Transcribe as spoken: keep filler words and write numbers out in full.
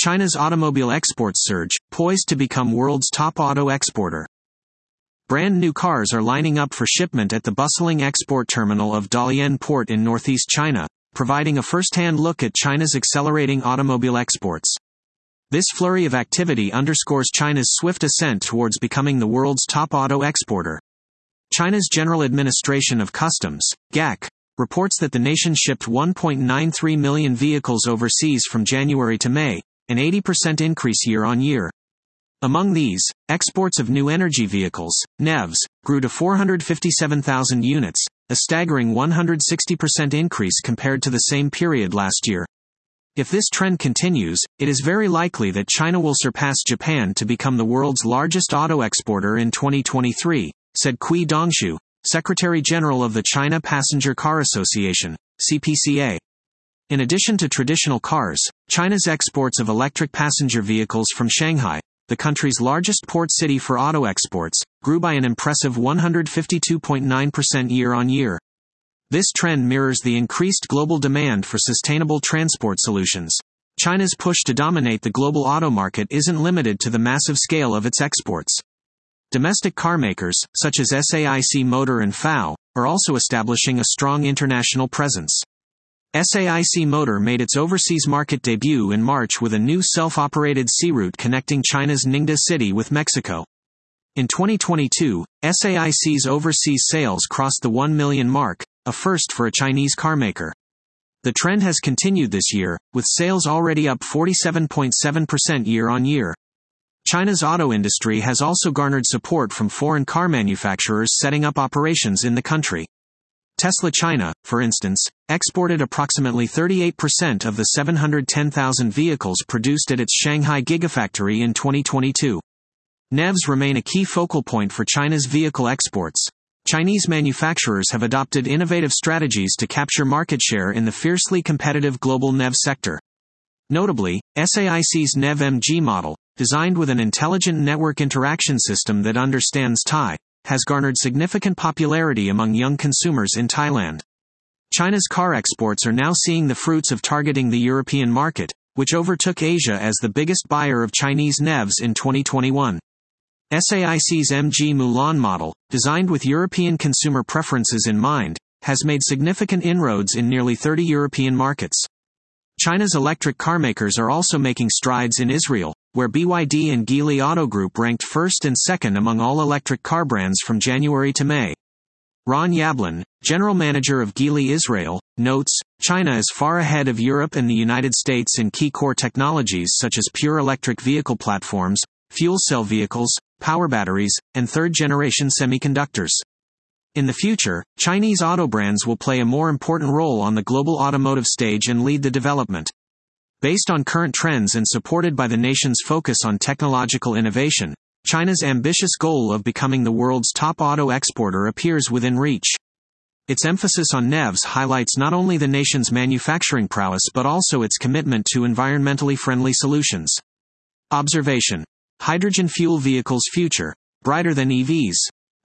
China's automobile exports surge, poised to become world's top auto exporter. Brand new cars are lining up for shipment at the bustling export terminal of Dalian Port in northeast China, providing a first-hand look at China's accelerating automobile exports. This flurry of activity underscores China's swift ascent towards becoming the world's top auto exporter. China's General Administration of Customs, G A C, reports that the nation shipped one point nine three million vehicles overseas from January to May, an eighty percent increase year-on-year. Among these, exports of new energy vehicles, N E Vs, grew to four hundred fifty-seven thousand units, a staggering one hundred sixty percent increase compared to the same period last year. If this trend continues, it is very likely that China will surpass Japan to become the world's largest auto exporter in twenty twenty-three, said Cui Dongshu, Secretary General of the China Passenger Car Association, C P C A. In addition to traditional cars, China's exports of electric passenger vehicles from Shanghai, the country's largest port city for auto exports, grew by an impressive one hundred fifty-two point nine percent year-on-year. This trend mirrors the increased global demand for sustainable transport solutions. China's push to dominate the global auto market isn't limited to the massive scale of its exports. Domestic carmakers, such as S A I C Motor and F A W, are also establishing a strong international presence. S A I C Motor made its overseas market debut in March with a new self-operated sea route connecting China's Ningda city with Mexico. In twenty twenty-two, S A I C's overseas sales crossed the one million mark, a first for a Chinese carmaker. The trend has continued this year, with sales already up forty-seven point seven percent year-on-year. China's auto industry has also garnered support from foreign car manufacturers setting up operations in the country. Tesla China, for instance, exported approximately thirty-eight percent of the seven hundred ten thousand vehicles produced at its Shanghai Gigafactory in twenty twenty-two. N E Vs remain a key focal point for China's vehicle exports. Chinese manufacturers have adopted innovative strategies to capture market share in the fiercely competitive global N E V sector. Notably, S A I C's N E V M G model, designed with an intelligent network interaction system that understands Thai, has garnered significant popularity among young consumers in Thailand. China's car exports are now seeing the fruits of targeting the European market, which overtook Asia as the biggest buyer of Chinese N E Vs in twenty twenty-one. S A I C's M G Mulan model, designed with European consumer preferences in mind, has made significant inroads in nearly thirty European markets. China's electric carmakers are also making strides in Israel, where B Y D and Geely Auto Group ranked first and second among all electric car brands from January to May. Ron Yablon, general manager of Geely Israel, notes, China is far ahead of Europe and the United States in key core technologies such as pure electric vehicle platforms, fuel cell vehicles, power batteries, and third-generation semiconductors. In the future, Chinese auto brands will play a more important role on the global automotive stage and lead the development. Based on current trends and supported by the nation's focus on technological innovation, China's ambitious goal of becoming the world's top auto exporter appears within reach. Its emphasis on N E Vs highlights not only the nation's manufacturing prowess but also its commitment to environmentally friendly solutions. Observation. Hydrogen fuel vehicles future, brighter than E Vs.